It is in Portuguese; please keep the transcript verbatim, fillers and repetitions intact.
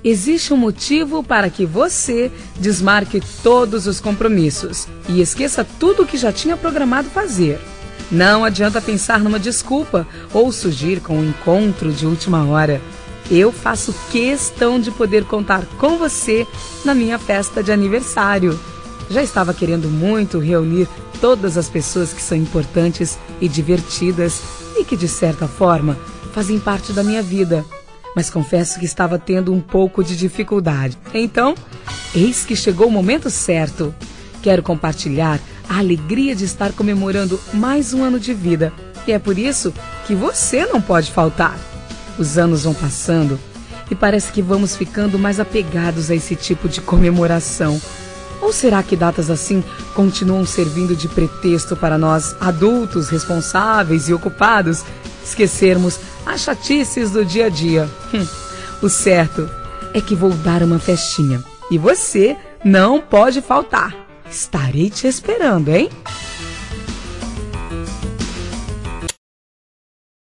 existe um motivo para que você desmarque todos os compromissos e esqueça tudo o que já tinha programado fazer. Não adianta pensar numa desculpa ou surgir com um encontro de última hora. Eu faço questão de poder contar com você na minha festa de aniversário. Já estava querendo muito reunir todas as pessoas que são importantes e divertidas e que, de certa forma, fazem parte da minha vida. Mas confesso que estava tendo um pouco de dificuldade. Então, eis que chegou o momento certo. Quero compartilhar a alegria de estar comemorando mais um ano de vida. E é por isso que você não pode faltar. Os anos vão passando e parece que vamos ficando mais apegados a esse tipo de comemoração. Ou será que datas assim continuam servindo de pretexto para nós, adultos, responsáveis e ocupados, esquecermos as chatices do dia a dia? Hum, o certo é que vou dar uma festinha e você não pode faltar. Estarei te esperando, hein?